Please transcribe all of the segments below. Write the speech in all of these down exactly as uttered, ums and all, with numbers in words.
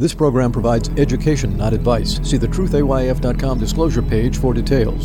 This program provides education, not advice. See the truth A Y F dot com disclosure page for details.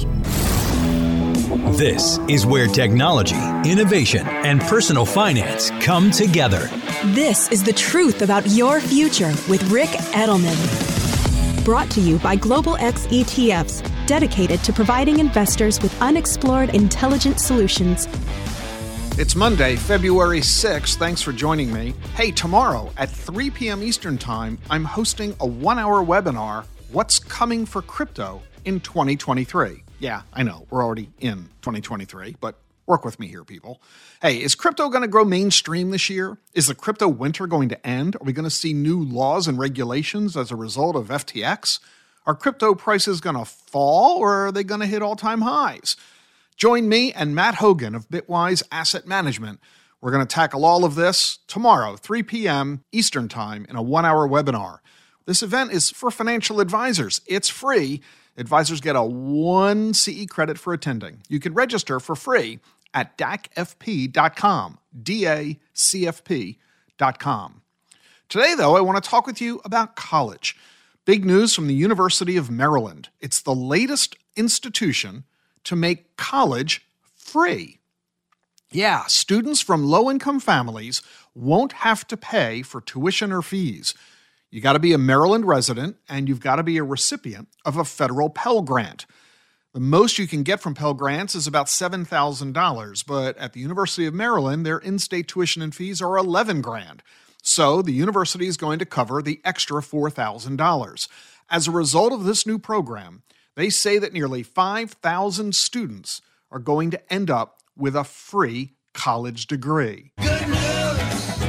This is where technology, innovation, and personal finance come together. This is the truth about your future with Ric Edelman. Brought to you by Global X E T Fs, dedicated to providing investors with unexplored intelligent solutions. It's Monday, February sixth. Thanks for joining me. Hey, tomorrow at three p.m. Eastern Time, I'm hosting a one-hour webinar, What's Coming for Crypto in twenty twenty-three. Yeah, I know, we're already in twenty twenty-three, but work with me here, people. Hey, is crypto going to grow mainstream this year? Is the crypto winter going to end? Are we going to see new laws and regulations as a result of F T X? Are crypto prices going to fall, or are they going to hit all-time highs? Join me and Matt Hogan of Bitwise Asset Management. We're going to tackle all of this tomorrow, three p.m. Eastern Time, in a one-hour webinar. This event is for financial advisors. It's free. Advisors get a one C E credit for attending. You can register for free at D A C F P dot com, D A C F P dot com. Today, though, I want to talk with you about college. Big news from the University of Maryland. It's the latest institution to make college free. Yeah, students from low-income families won't have to pay for tuition or fees. You got to be a Maryland resident, and you've got to be a recipient of a federal Pell Grant. The most you can get from Pell Grants is about seven thousand dollars, but at the University of Maryland, their in-state tuition and fees are eleven grand. So the university is going to cover the extra four thousand dollars. As a result of this new program, they say that nearly five thousand students are going to end up with a free college degree. Good news.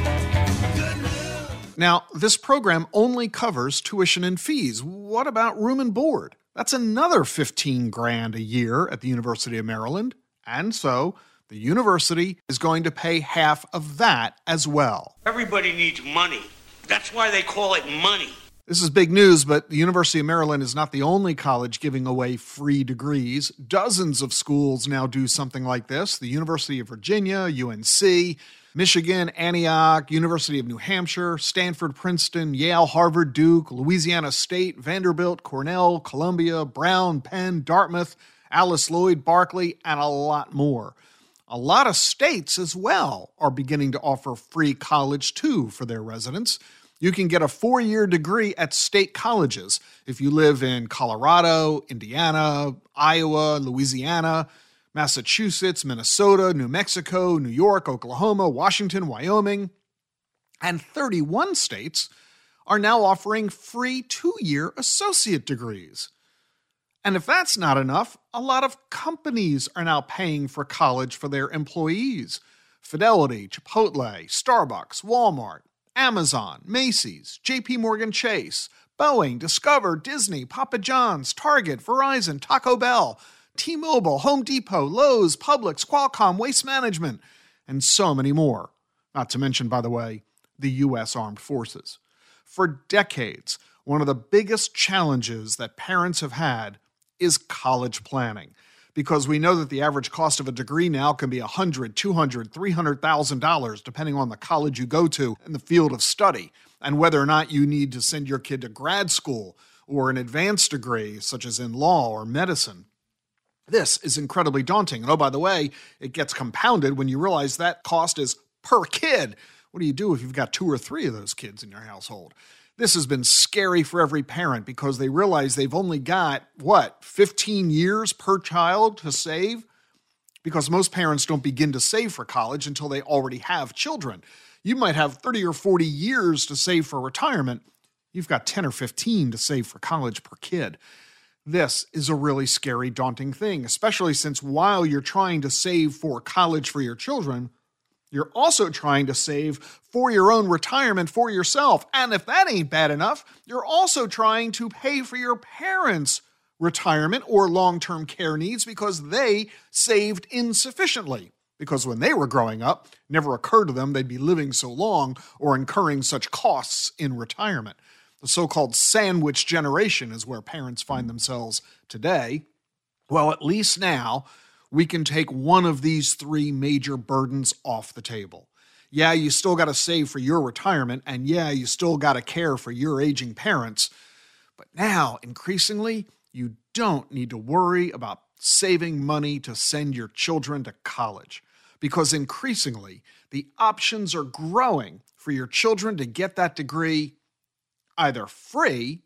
Good news. Now, this program only covers tuition and fees. What about room and board? That's another fifteen grand a year at the University of Maryland. And so the university is going to pay half of that as well. Everybody needs money. That's why they call it money. This is big news, but the University of Maryland is not the only college giving away free degrees. Dozens of schools now do something like this. The University of Virginia, U N C, Michigan, Antioch, University of New Hampshire, Stanford, Princeton, Yale, Harvard, Duke, Louisiana State, Vanderbilt, Cornell, Columbia, Brown, Penn, Dartmouth, Alice Lloyd, Berkeley, and a lot more. A lot of states as well are beginning to offer free college too for their residents. You can get a four-year degree at state colleges if you live in Colorado, Indiana, Iowa, Louisiana, Massachusetts, Minnesota, New Mexico, New York, Oklahoma, Washington, Wyoming. And thirty-one states are now offering free two-year associate degrees. And if that's not enough, a lot of companies are now paying for college for their employees. Fidelity, Chipotle, Starbucks, Walmart, Amazon, Macy's, J P Morgan Chase, Boeing, Discover, Disney, Papa John's, Target, Verizon, Taco Bell, T-Mobile, Home Depot, Lowe's, Publix, Qualcomm, Waste Management, and so many more. Not to mention, by the way, the U S Armed Forces. For decades, one of the biggest challenges that parents have had is college planning, because we know that the average cost of a degree now can be one hundred thousand dollars, two hundred thousand dollars, three hundred thousand dollars, depending on the college you go to and the field of study, and whether or not you need to send your kid to grad school or an advanced degree, such as in law or medicine. This is incredibly daunting. And oh, by the way, it gets compounded when you realize that cost is per kid. What do you do if you've got two or three of those kids in your household? This has been scary for every parent because they realize they've only got, what, fifteen years per child to save? Because most parents don't begin to save for college until they already have children. You might have thirty or forty years to save for retirement. You've got ten or fifteen to save for college per kid. This is a really scary, daunting thing, especially since while you're trying to save for college for your children, you're also trying to save for your own retirement for yourself. And if that ain't bad enough, you're also trying to pay for your parents' retirement or long-term care needs because they saved insufficiently. Because when they were growing up, it never occurred to them they'd be living so long or incurring such costs in retirement. The so-called sandwich generation is where parents find themselves today. Well, at least now, we can take one of these three major burdens off the table. Yeah, you still got to save for your retirement, and yeah, you still got to care for your aging parents. But now, increasingly, you don't need to worry about saving money to send your children to college, because increasingly, the options are growing for your children to get that degree either free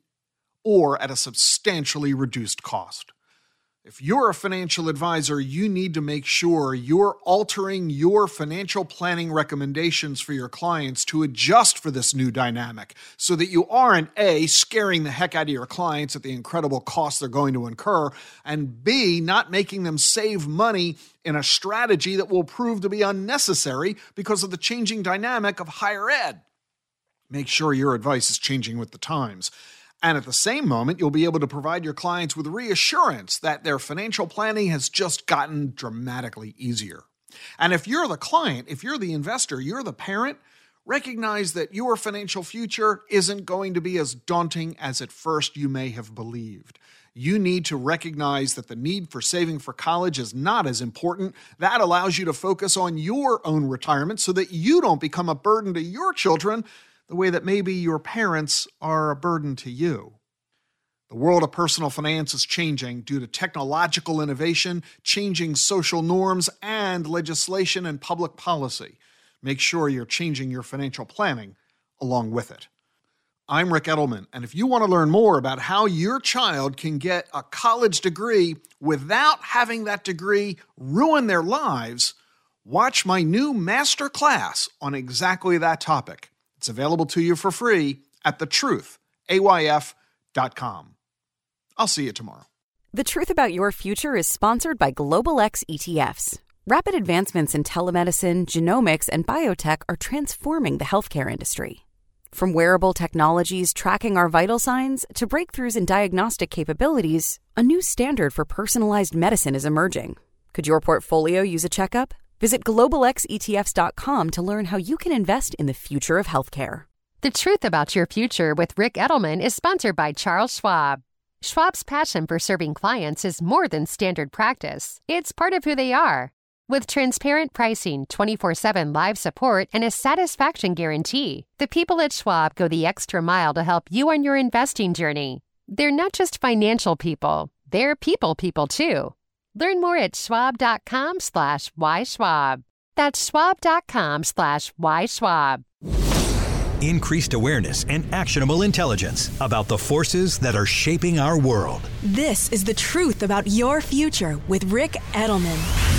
or at a substantially reduced cost. If you're a financial advisor, you need to make sure you're altering your financial planning recommendations for your clients to adjust for this new dynamic so that you aren't A, scaring the heck out of your clients at the incredible costs they're going to incur, and B, not making them save money in a strategy that will prove to be unnecessary because of the changing dynamic of higher ed. Make sure your advice is changing with the times. And at the same moment, you'll be able to provide your clients with reassurance that their financial planning has just gotten dramatically easier. And if you're the client, if you're the investor, you're the parent, recognize that your financial future isn't going to be as daunting as at first you may have believed. You need to recognize that the need for saving for college is not as important. That allows you to focus on your own retirement so that you don't become a burden to your children the way that maybe your parents are a burden to you. The world of personal finance is changing due to technological innovation, changing social norms, and legislation and public policy. Make sure you're changing your financial planning along with it. I'm Rick Edelman, and if you want to learn more about how your child can get a college degree without having that degree ruin their lives, watch my new master class on exactly that topic. It's available to you for free at the truth A Y F dot com. I'll see you tomorrow. The Truth About Your Future is sponsored by Global X E T Fs. Rapid advancements in telemedicine, genomics, and biotech are transforming the healthcare industry. From wearable technologies tracking our vital signs to breakthroughs in diagnostic capabilities, a new standard for personalized medicine is emerging. Could your portfolio use a checkup? Visit global x e t f s dot com to learn how you can invest in the future of healthcare. The Truth About Your Future with Rick Edelman is sponsored by Charles Schwab. Schwab's passion for serving clients is more than standard practice. It's part of who they are. With transparent pricing, twenty-four seven live support, and a satisfaction guarantee, the people at Schwab go the extra mile to help you on your investing journey. They're not just financial people, they're people people too. Learn more at schwab.com slash yschwab. That's schwab.com slash yschwab. Increased awareness and actionable intelligence about the forces that are shaping our world. This is The Truth About Your Future with Rick Edelman.